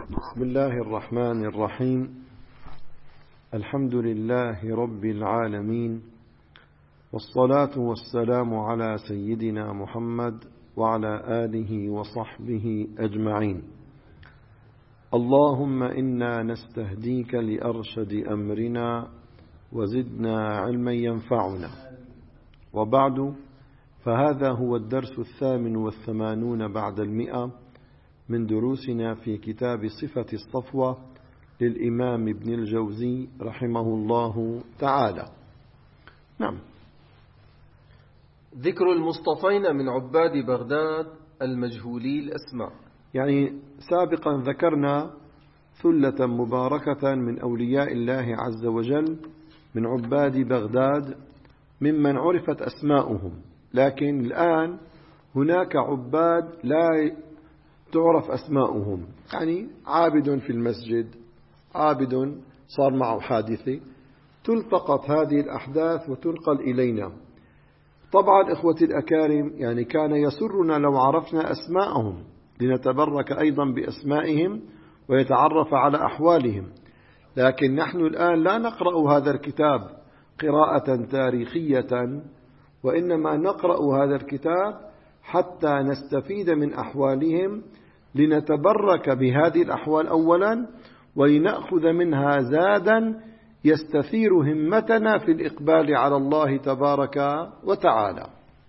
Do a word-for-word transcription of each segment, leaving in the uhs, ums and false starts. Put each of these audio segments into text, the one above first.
بسم الله الرحمن الرحيم. الحمد لله رب العالمين، والصلاة والسلام على سيدنا محمد وعلى آله وصحبه أجمعين. اللهم إنا نستهديك لأرشد أمرنا وزدنا علما ينفعنا. وبعد، فهذا هو الدرس الثامن والثمانون بعد المئة من دروسنا في كتاب صفة الصفوة للإمام ابن الجوزي رحمه الله تعالى. نعم. ذكر المصطفين من عباد بغداد المجهولي الأسماء. يعني سابقا ذكرنا ثلة مباركة من أولياء الله عز وجل من عباد بغداد ممن عرفت أسماؤهم، لكن الآن هناك عباد لا تعرف أسماؤهم، يعني عابد في المسجد، عابد صار معه حادثة، تلتقط هذه الأحداث وتنقل إلينا. طبعا إخوتي الأكارم، يعني كان يسرنا لو عرفنا أسماءهم لنتبرك أيضا بأسمائهم ويتعرف على أحوالهم، لكن نحن الآن لا نقرأ هذا الكتاب قراءة تاريخية، وإنما نقرأ هذا الكتاب حتى نستفيد من أحوالهم لنتبرك بهذه الأحوال أولا، ولنأخذ منها زادا يستثير همتنا في الإقبال على الله تبارك وتعالى.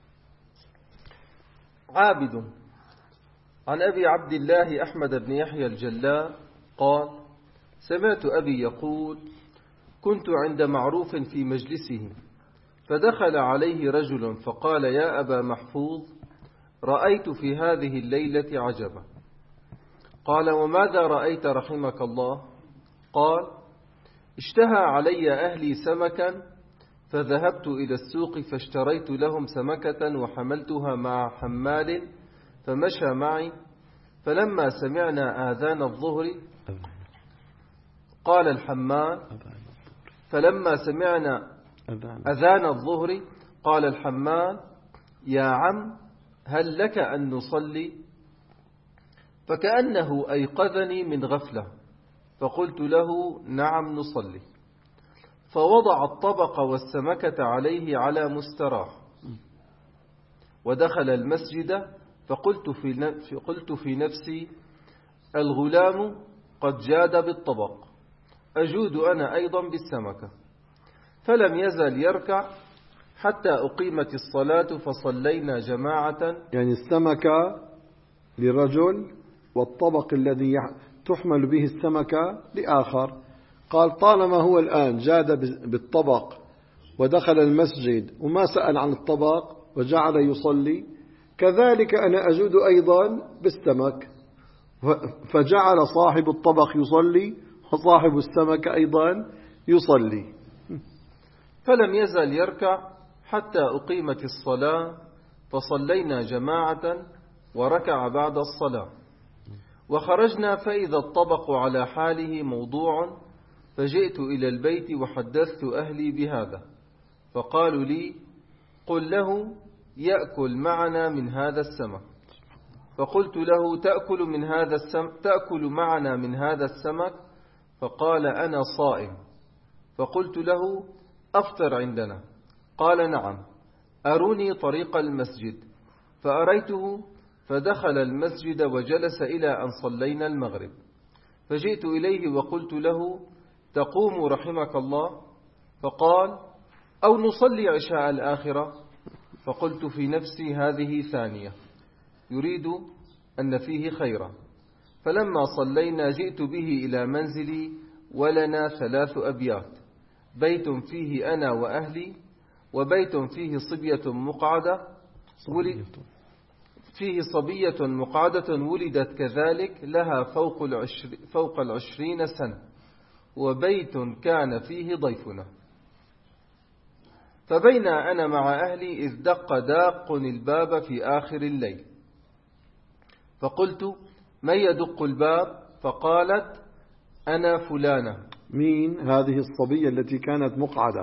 عابد. عن أبي عبد الله أحمد بن يحيى الجلاء قال: سمعت أبي يقول: كنت عند معروف في مجلسه، فدخل عليه رجل فقال: يا أبا محفوظ، رأيت في هذه الليلة عجبا. قال: وماذا رأيت رحمك الله؟ قال: اشتهى علي أهلي سمكا، فذهبت إلى السوق فاشتريت لهم سمكة وحملتها مع حمال فمشى معي، فلما سمعنا آذان الظهر قال الحمال فلما سمعنا أذان الظهر قال الحمال: يا عم، هل لك أن نصلي؟ فكأنه أيقظني من غفلة، فقلت له: نعم نصلي. فوضع الطبق والسمكة عليه على مستراح، ودخل المسجد، فقلت في قلت في نفسي: الغلام قد جاد بالطبق، أجود أنا أيضا بالسمكة. فلم يزل يركع حتى أقيمت الصلاة فصلينا جماعة. يعني السمكة لرجل والطبق الذي تحمل به السمكة لآخر. قال: طالما هو الآن جاد بالطبق ودخل المسجد وما سأل عن الطبق وجعل يصلي، كذلك أنا أجود أيضا بالسمك. فجعل صاحب الطبق يصلي وصاحب السمك أيضا يصلي. فلم يزل يركع حتى أقيمت الصلاة فصلينا جماعة، وركع بعد الصلاة. وخرجنا فإذا الطبق على حاله موضوع، فجئت إلى البيت وحدثت أهلي بهذا، فقالوا لي: قل له يأكل معنا من هذا السمك. فقلت له: تأكل من هذا السمك تأكل معنا من هذا السمك؟ فقال: أنا صائم. فقلت له: أفطر عندنا. قال: نعم، أروني طريق المسجد. فأريته، فدخل المسجد وجلس إلى أن صلينا المغرب. فجئت إليه وقلت له: تقوم رحمك الله؟ فقال: أو نصلي عشاء الآخرة؟ فقلت في نفسي: هذه ثانية، يريد أن فيه خيرا. فلما صلينا جئت به إلى منزلي، ولنا ثلاث أبيات: بيت فيه أنا وأهلي، وبيت فيه صبية مقعدة ولد فيه صبية مقعدة ولدت كذلك لها فوق العشر فوق العشرين سنة، وبيت كان فيه ضيفنا. فبين أنا مع أهلي إذ دق داق الباب في آخر الليل، فقلت: من يدق الباب؟ فقالت: أنا فلانة. مين هذه الصبية التي كانت مقعدة؟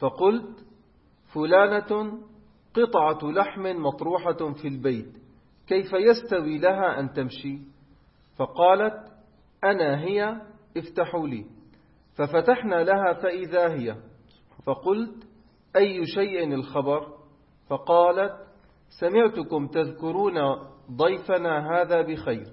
فقلت: فلانة قطعة لحم مطروحة في البيت، كيف يستوي لها أن تمشي؟ فقالت أنا هي افتحوا لي. ففتحنا لها فإذا هي. فقلت أي شيء الخبر؟ فقالت سمعتكم تذكرون ضيفنا هذا بخير،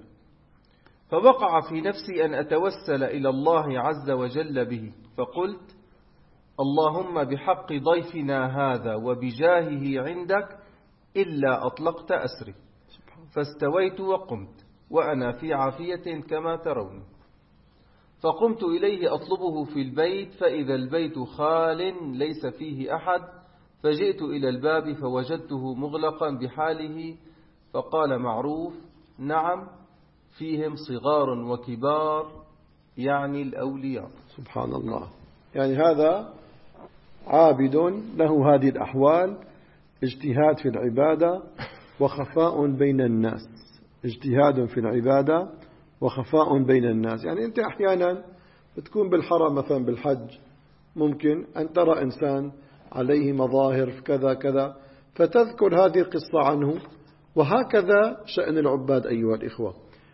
فوقع في نفسي أن أتوسل إلى الله عز وجل به، فقلت اللهم بحق ضيفنا هذا وبجاهه عندك إلا أطلقت أسري. فاستويت وقمت وأنا في عافية كما ترون. فقمت إليه أطلبه في البيت، فإذا البيت خال ليس فيه أحد، فجئت إلى الباب فوجدته مغلقا بحاله. فقال معروف نعم فيهم صغار وكبار، يعني الأولياء. سبحان الله. يعني هذا عابد له هذه الأحوال، اجتهاد في العبادة وخفاء بين الناس، اجتهاد في العبادة وخفاء بين الناس. يعني أنت أحيانا بتكون بالحرم مثلا بالحج، ممكن أن ترى إنسان عليه مظاهر كذا كذا فتذكر هذه القصة عنه، وهكذا شأن العباد أيها الإخوة.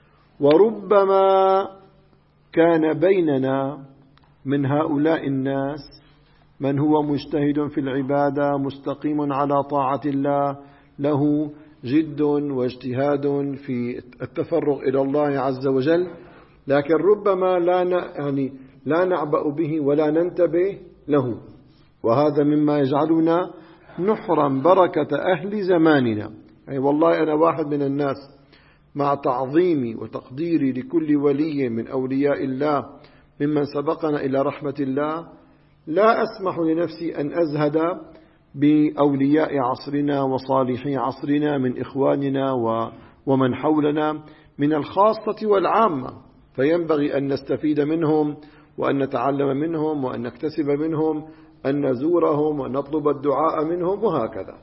وربما كان بيننا من هؤلاء الناس من هو مجتهد في العبادة مستقيم على طاعة الله، له جد واجتهاد في التفرغ إلى الله عز وجل، لكن ربما لا يعني لا نعبأ به ولا ننتبه له، وهذا مما يجعلنا نحرم بركة أهل زماننا. يعني والله أنا واحد من الناس مع تعظيمي وتقديري لكل ولي من أولياء الله ممن سبقنا إلى رحمة الله، لا أسمح لنفسي أن أزهد بأولياء عصرنا وصالحي عصرنا من إخواننا ومن حولنا من الخاصة والعامة، فينبغي أن نستفيد منهم وأن نتعلم منهم وأن نكتسب منهم، أن نزورهم ونطلب الدعاء منهم وهكذا.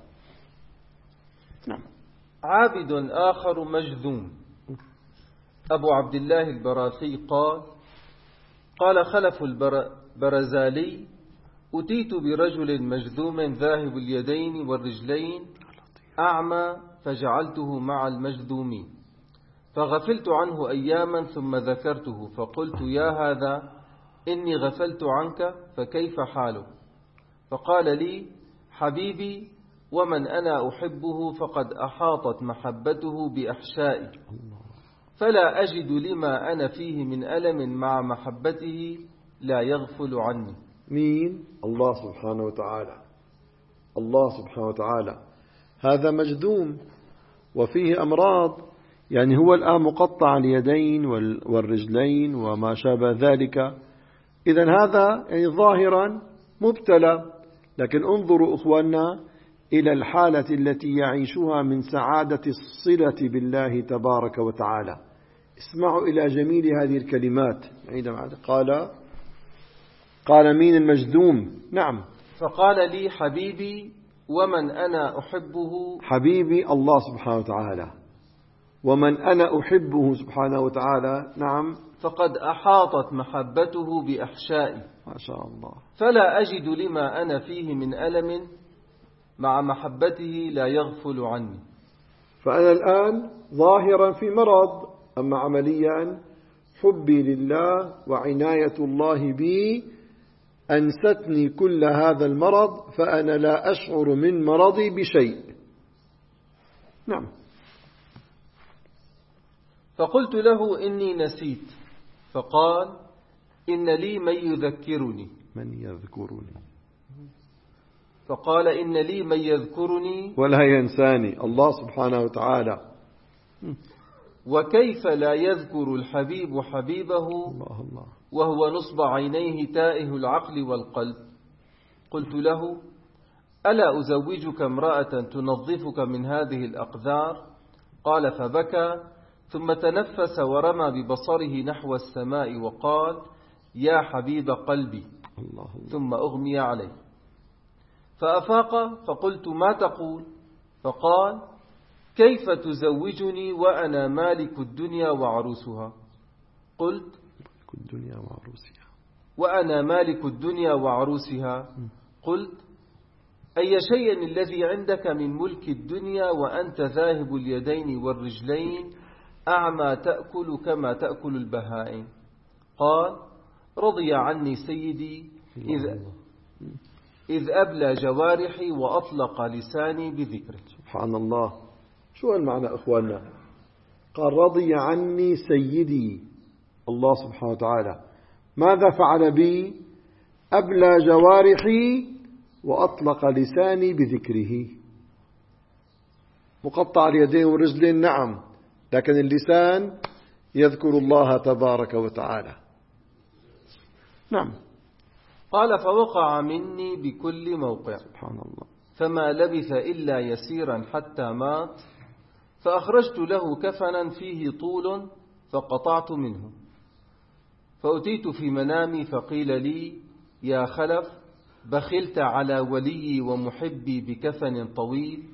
نعم. عابد آخر مجذوم. أبو عبد الله البراثي قال قال خلف البرزالي أتيت برجل مجذوم ذاهب اليدين والرجلين أعمى، فجعلته مع المجذومين، فغفلت عنه أياما ثم ذكرته، فقلت يا هذا إني غفلت عنك فكيف حالك؟ فقال لي حبيبي ومن أنا أحبه فقد أحاطت محبته بأحشائي، فلا أجد لما أنا فيه من ألم مع محبته لا يغفل عني. مين؟ الله سبحانه وتعالى. الله سبحانه وتعالى هذا مجذوم وفيه أمراض، يعني هو الآن مقطع اليدين والرجلين وما شابه ذلك، إذن هذا يعني ظاهرا مبتلى، لكن انظروا أخواننا إلى الحالة التي يعيشها من سعادة الصلة بالله تبارك وتعالى. اسمعوا إلى جميل هذه الكلمات. قال قال مين المجذوم؟ نعم. فقال لي حبيبي ومن أنا أحبه. حبيبي الله سبحانه وتعالى، ومن أنا أحبه سبحانه وتعالى. نعم. فقد أحاطت محبته بأحشائي، ما شاء الله، فلا أجد لما أنا فيه من ألم مع محبته لا يغفل عني. فأنا الآن ظاهرا في مرض، أما عمليا حبي لله وعناية الله بي أنستني كل هذا المرض، فأنا لا أشعر من مرضي بشيء. نعم. فقلت له إني نسيت، فقال إن لي من يذكرني. من يذكرني؟ فقال إن لي من يذكرني ولا ينساني. الله سبحانه وتعالى. وكيف لا يذكر الحبيب حبيبه الله الله وهو نصب عينيه تائه العقل والقلب؟ قلت له ألا أزوجك امرأة تنظفك من هذه الأقذار؟ قال فبكى، ثم تنفس ورمى ببصره نحو السماء وقال يا حبيب قلبي، الله الله. ثم أغمي عليه فأفاق، فقلت ما تقول؟ فقال كيف تزوجني وأنا مالك الدنيا وعروسها؟ قلت الدنيا وعروسها. وأنا مالك الدنيا وعروسها. قلت أي شيء الذي عندك من ملك الدنيا وأنت ذاهب اليدين والرجلين أعمى تأكل كما تأكل البهائم؟ قال: رضي عني سيدي إذ, إذ أبلى جوارحي وأطلق لساني بذكره. سبحان الله. شو المعنى أخواننا؟ قال: رضي عني سيدي الله سبحانه وتعالى. ماذا فعل بي؟ أبلى جوارحي وأطلق لساني بذكره. مقطع اليدين والرجلين نعم، لكن اللسان يذكر الله تبارك وتعالى. نعم. قال: فوقع مني بكل موقع. سبحان الله. فما لبث إلا يسيرا حتى مات، فأخرجت له كفنا فيه طول فقطعت منه، فأتيت في منامي فقيل لي: يا خلف، بخلت على ولي ومحبي بكفن طويل؟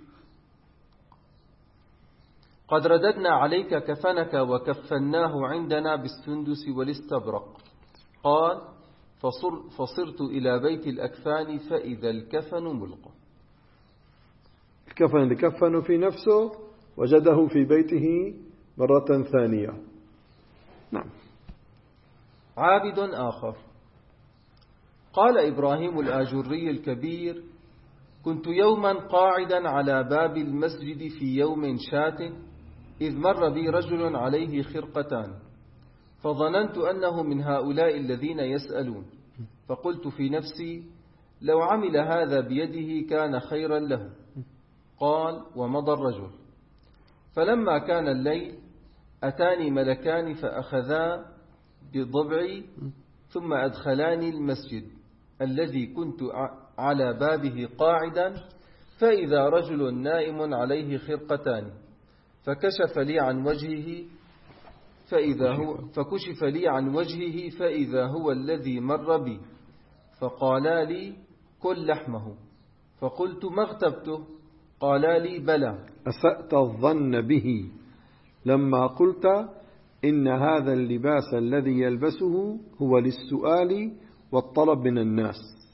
قد رددنا عليك كفنك وكفناه عندنا بالسندس والاستبرق. قال: فصر فصرت إلى بيت الأكفان فإذا الكفن ملقى. الكفن اللي كفنه في نفسه وجده في بيته مرة ثانية. نعم. عابد آخر. قال إبراهيم الآجري الكبير: كنت يوما قاعدا على باب المسجد في يوم شات، إذ مر بي رجل عليه خرقتان، فظننت أنه من هؤلاء الذين يسألون، فقلت في نفسي: لو عمل هذا بيده كان خيرا له. قال: ومضى الرجل. فلما كان الليل أتاني ملكان فأخذا بضبعي ثم أدخلاني المسجد الذي كنت على بابه قاعدا، فإذا رجل نائم عليه خرقتان، فكشف لي عن وجهه فإذا هو فكشف لي عن وجهه فإذا هو الذي مر بي، فقالا لي: كل لحمه. فقلت: ما اغتبته؟ قالا لي: بلى. أسأت الظن به لما قلت إن هذا اللباس الذي يلبسه هو للسؤال والطلب من الناس.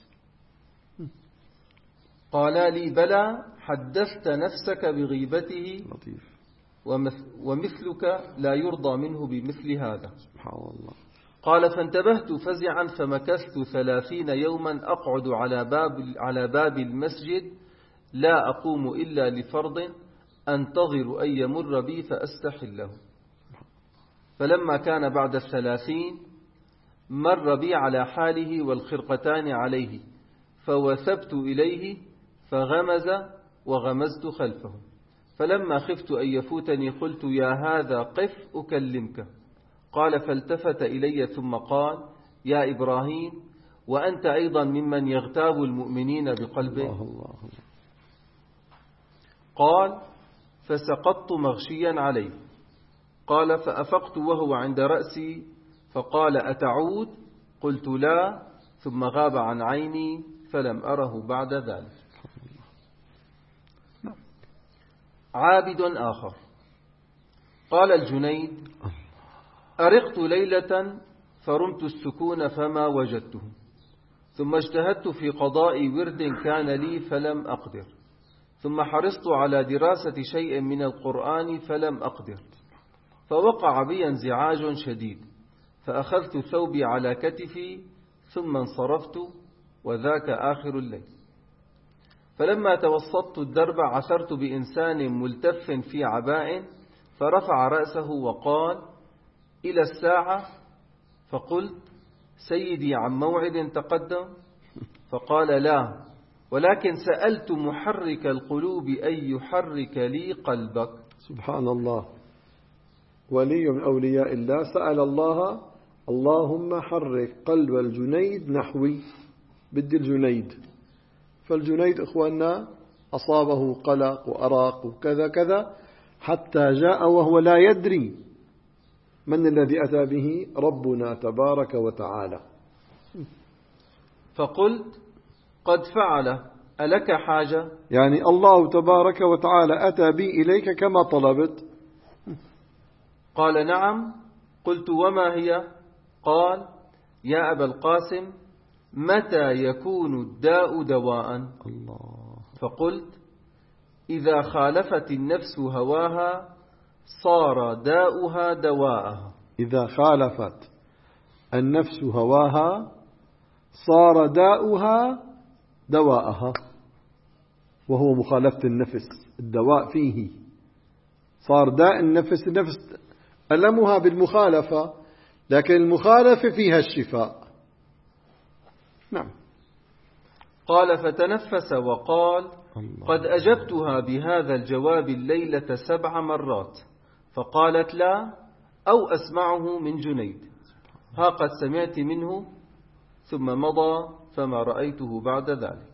قالا لي: بلى، حدثت نفسك بغيبته لطيف. ومثلك لا يرضى منه بمثل هذا. سبحان الله. قال: فانتبهت فزعا، فمكثت ثلاثين يوما أقعد على باب, على باب المسجد لا أقوم إلا لفرض أنتظر أن يمر بي فأستحله. فلما كان بعد الثلاثين مر بي على حاله والخرقتان عليه، فوثبت إليه فغمز وغمزت خلفه. فلما خفت أن يفوتني قلت: يا هذا قف أكلمك. قال: فالتفت إلي ثم قال: يا إبراهيم، وأنت أيضا ممن يغتاب المؤمنين بقلبه؟ الله الله. قال: فسقطت مغشيا عليه. قال: فأفقت وهو عند رأسي، فقال: أتعود؟ قلت: لا. ثم غاب عن عيني فلم أره بعد ذلك. عابد آخر. قال الجنيد: أرقت ليلة فرمت السكون فما وجدته، ثم اجتهدت في قضاء ورد كان لي فلم أقدر، ثم حرصت على دراسة شيء من القرآن فلم أقدر، فوقع بي انزعاج شديد، فأخذت ثوبي على كتفي ثم انصرفت، وذاك آخر الليل. فلما توسطت الدرب عثرت بإنسان ملتف في عباء، فرفع رأسه وقال: إلى الساعة؟ فقلت: سيدي عن موعد تقدم؟ فقال: لا، ولكن سألت محرك القلوب أن يحرك لي قلبك. سبحان الله. ولي من أولياء الله سأل الله: اللهم حرك قلب الجنيد نحوي، بدي الجنيد. فالجنيد إخواننا أصابه قلق وأراق وكذا كذا، حتى جاء وهو لا يدري من الذي أتى به ربنا تبارك وتعالى. فقلت: قد فعل، ألك حاجة؟ يعني الله تبارك وتعالى أتى بي إليك كما طلبت. قال: نعم. قلت: وما هي؟ قال: يا أبا القاسم، متى يكون الداء دواء؟ الله. فقلت: إذا خالفت النفس هواها صار داؤها دواءها. إذا خالفت النفس هواها صار داؤها دواءها، وهو مخالفة النفس، الدواء فيه. صار داء النفس، النفس ألمها بالمخالفة، لكن المخالفة فيها الشفاء. نعم. قال: فتنفس وقال: قد أجبتها بهذا الجواب الليلة سبع مرات. فقالت: لا، أو أسمعه من جنيد، ها قد سمعت منه. ثم مضى فما رأيته بعد ذلك.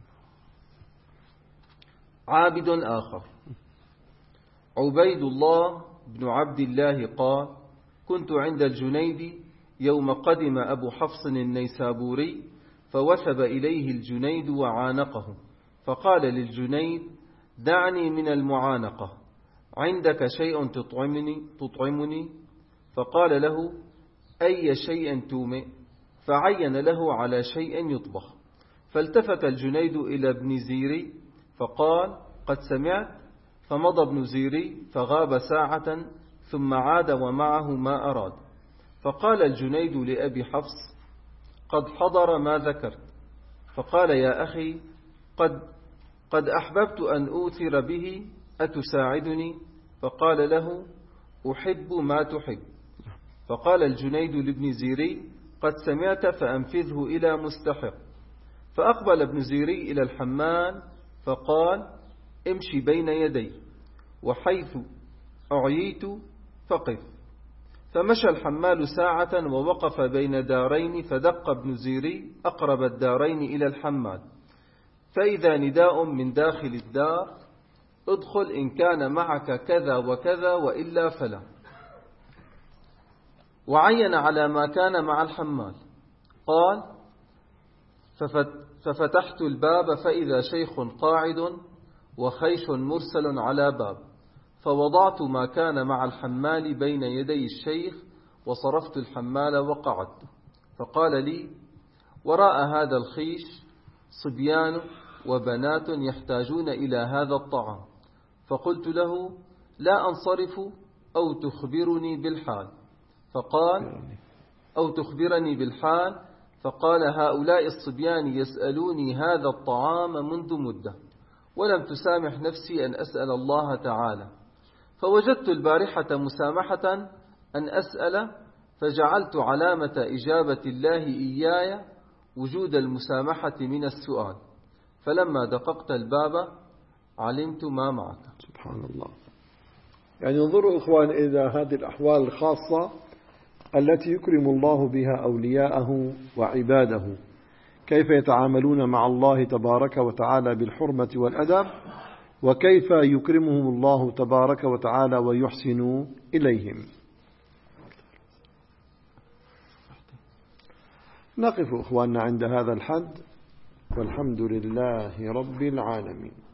عابد آخر عبيد الله بن عبد الله قال: كنت عند الجنيد يوم قدم أبو حفص النيسابوري، فوثب إليه الجنيد وعانقه، فقال للجنيد: دعني من المعانقة، عندك شيء تطعمني, تطعمني؟ فقال له: أي شيء تومئ؟ فعين له على شيء يطبخ. فالتفت الجنيد إلى ابن زيري فقال: قد سمعت. فمضى ابن زيري فغاب ساعة، ثم عاد ومعه ما أراد. فقال الجنيد لأبي حفص: قد حضر ما ذكرت. فقال: يا أخي، قد, قد أحببت أن أوثر به، أتساعدني؟ فقال له: أحب ما تحب. فقال الجنيد لابن زيري: قد سمعت، فأنفذه إلى مستحق. فأقبل ابن زيري إلى الحمال فقال: امشي بين يدي، وحيث أعييت فقف. فمشى الحمال ساعة ووقف بين دارين، فدق ابن زيري أقرب الدارين إلى الحمال، فإذا نداء من داخل الدار: ادخل إن كان معك كذا وكذا، وإلا فلا. وعين على ما كان مع الحمال. قال: ففتحت الباب فإذا شيخ قاعد وخيش مرسل على باب، فوضعت ما كان مع الحمال بين يدي الشيخ، وصرفت الحمال وقعدت. فقال لي: وراء هذا الخيش صبيان وبنات يحتاجون إلى هذا الطعام. فقلت له: لا أنصرف أو تخبرني بالحال. فقال: أو تخبرني بالحال. فقال: هؤلاء الصبيان يسألوني هذا الطعام منذ مدة، ولم تسامح نفسي أن أسأل الله تعالى، فوجدت البارحة مسامحة أن أسأل، فجعلت علامة إجابة الله إياي وجود المسامحة من السؤال، فلما دققت الباب علمت ما معك. سبحان الله. يعني انظروا إخوان إلى هذه الأحوال الخاصة التي يكرم الله بها أولياءه وعباده، كيف يتعاملون مع الله تبارك وتعالى بالحرمة والأدب، وكيف يكرمهم الله تبارك وتعالى ويحسن إليهم. نقف إخواننا عند هذا الحد، والحمد لله رب العالمين.